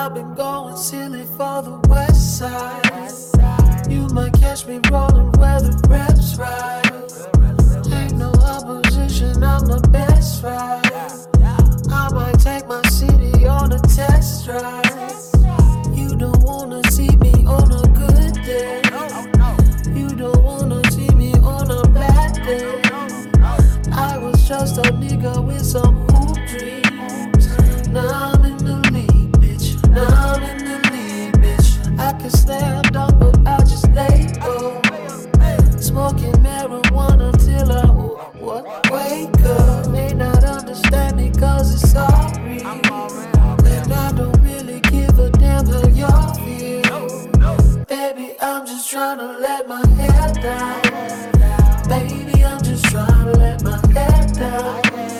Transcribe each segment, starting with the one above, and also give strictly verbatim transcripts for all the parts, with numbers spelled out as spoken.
I've been going silly for the west side. You might catch me rolling where the reps ride. Ain't no opposition, I'm the best ride. I might take my city on a test drive. You don't wanna see me on a good day. You don't wanna see me on a bad day. I was just a nigga with some hoop dreams. Now I'm in the league, bitch. Now I'm in the league, bitch. I can slam dunk, but I just lay low. Smoking marijuana till I what, wake up. May not understand me cause it's all real. And I don't really give a damn how y'all feel. Baby, I'm just tryna let my hair down. Baby, I'm just tryna let my hair down.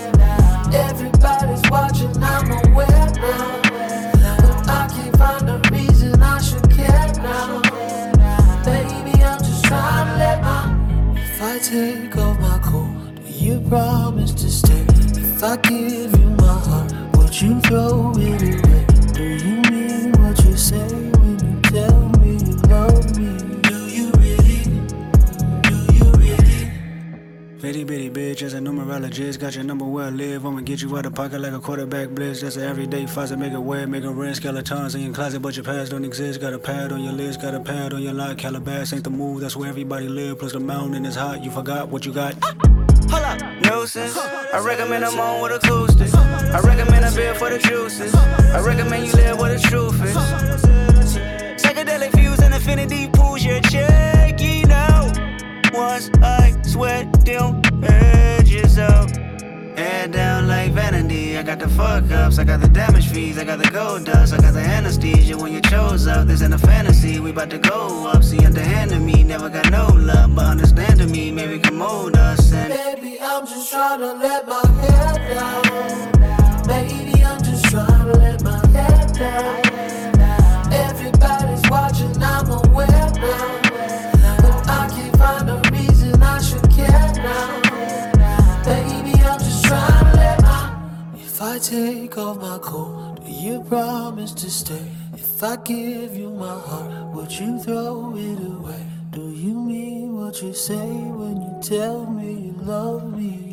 Everybody's watching, I'm aware now. But I can't find a reason I should care now. Baby, I'm just tryna let my. If I take off my coat, do you promise to stay? If I give you my heart, would you throw it away? Do you mean what you say when you tell me you love me? Do you really? Do you really? Bitty bitty bitch, as a numerologist, got your number where I live. I'ma get you out of pocket like a quarterback blitz. That's an everyday faucet, make it wet, make it red. Skeletons in your closet, but your past don't exist. Got a pad on your list, got a pad on your lock. Calabas ain't the move, that's where everybody live. Plus the mountain is hot, you forgot what you got. Hold up, nuisance. I recommend I'm on with acoustics. I recommend a beer for the juices. I recommend you live where the truth is. Psychedelic views and infinity pools, you're checking out. Once I sweat them edges out. Head down like vanity. I got the fuck ups, I got the damage fees, I got the gold dust, I got the anesthesia. When you chose up, this ain't a fantasy. We bout to go up, see underhanded me. Never got no love, but understanding me, maybe can mold us. And baby, I'm just tryna let my hair down. Baby, I'm just tryna let my hair down. Everybody's watching, I'm aware now. But I can't find a reason I should care now. Baby, I'm just tryna let my. If I take off my coat, do you promise to stay? If I give you my heart, would you throw it away? Do you mean what you say when you tell me you love me?